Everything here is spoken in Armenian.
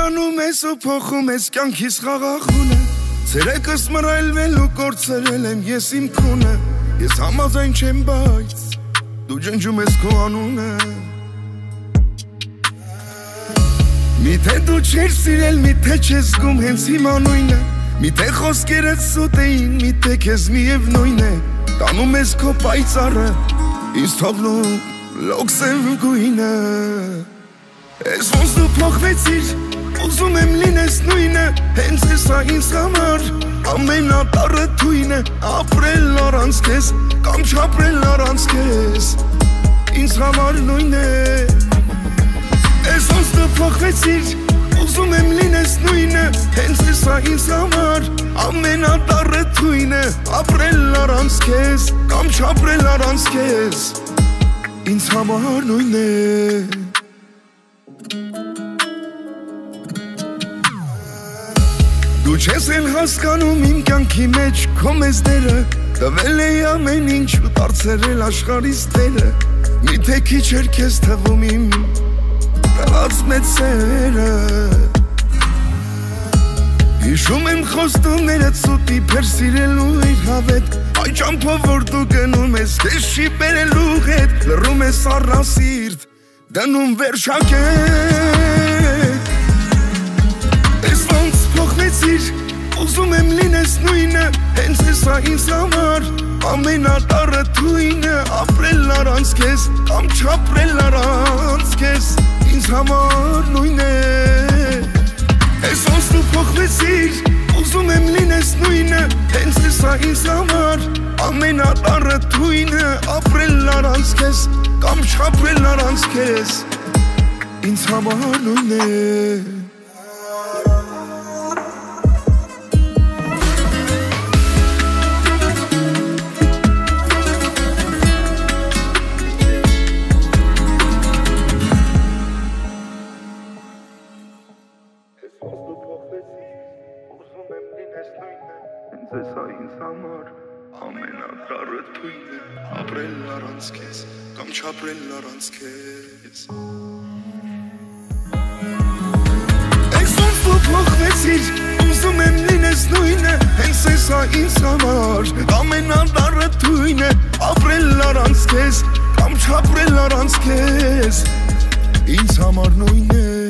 անում ես ու փոխում ես կյանքիս խաղաղունը Ցերեկս մռայլվել ու կորցրել եմ ես իմ քունը Ես համաձայն չեմ բայց դու ջնջում ես քո անունը Միթե դու չես սիրել, միթե չես զգում հենց հիմա նույնը Միթե խոսքերդ սուտ էին, միթե քեզ միևնույն է Տանում ես քո պայծառը, ինձ թողնում լոքսև գույնը Ես ոնց դու փոխվեցիր, ուզում եմ լինես նույնը Հենց էսա ինձ համար, ամենատառը թույնը Ապրել առանց քեզ, կամ չապրել առանց քեզ Ինձ համար նույն է Ես ոնց դու փոխվեցիր, ուզում եմ լինես նույնը Հենց էսա ինձ համար, ամենատառը թույնը Ապրել առանց քեզ, կամ չապրել առանց քեզ Ինձ համար նույն է Դու չես էլ հասկանում իմ կյանքի մեջ քո մեզները Տվել էի ամեն ինչ ու դարձրել աշխարհիս տերը Միթե քիչ էր քեզ թվում իմ տված մեծ սերը Հիշում եմ խոստումներդ սուտի փեր սիրելու իր հավետ Այ ճամփով որ դու գնում ես քեզ չի բերելու հետ Լռում ես առասիրտ դնում վերջակետ Ես ոնց փոխվեցիր ուզում եմ լինես նույնը Հենց էսա ինձ համար ամենատառը թույնը Ապրել առանց քեզ կամ չապրել առանց քեզ Ինձ համար նույն է Ես ոնց դու փոխվեցիր ուզում եմ լինես նույնը Հենց էսա ինձ համար ամենատառը թույնը Ապրել առանց քեզ կամ չապրել առանց քեզ Ինձ համար նույն է Էսա ինձ համար ամենատառը թույնը Ապրել առանց քեզ կամ չապրել առանց քեզ Ես ոնց դու փոխվեցիր ուզում եմ լինես նույնը Հենց էսա ինձ համար ամենատառը թույնը Ապրել առանց քեզ կամ չապրել առանց քեզ Ինձ համար նույն է